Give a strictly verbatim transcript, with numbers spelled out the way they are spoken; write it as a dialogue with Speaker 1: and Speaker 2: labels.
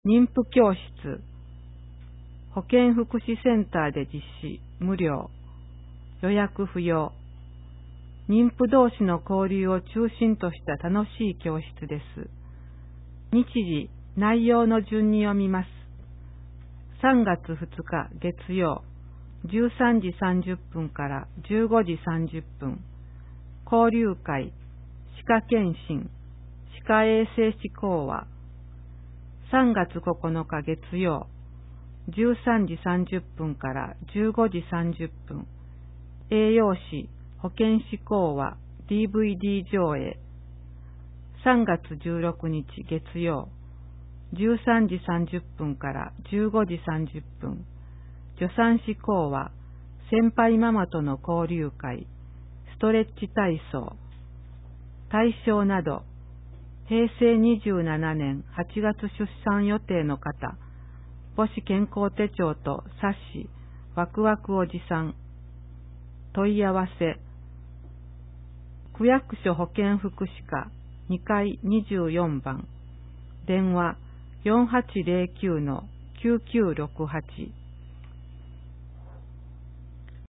Speaker 1: 妊婦教室、保健福祉センターで実施、無料、予約不要。妊婦同士の交流を中心とした楽しい教室です。日時、内容の順に読みます。さんがつふつか月曜、じゅうさんじさんじゅっぷんからじゅうごじさんじゅっぷん、交流会、歯科検診、歯科衛生士講話。さんがつここのか月曜、じゅうさんじさんじゅっぷんからじゅうごじさんじゅっぷん、栄養士、保健師講話 ディーブイディー 上映。さんがつじゅうろくにち月曜、じゅうさんじさんじゅっぷんからじゅうごじさんじゅっぷん、助産師講話、先輩ママとの交流会、ストレッチ体操。対象など、へいせいにじゅうななねんはちがつ出産予定の方、母子健康手帳と冊子、ワクワクおじさん。問い合わせ、区役所保健福祉課にかいにじゅうよんばん、電話 よんはちゼロきゅうのきゅうきゅうろくはち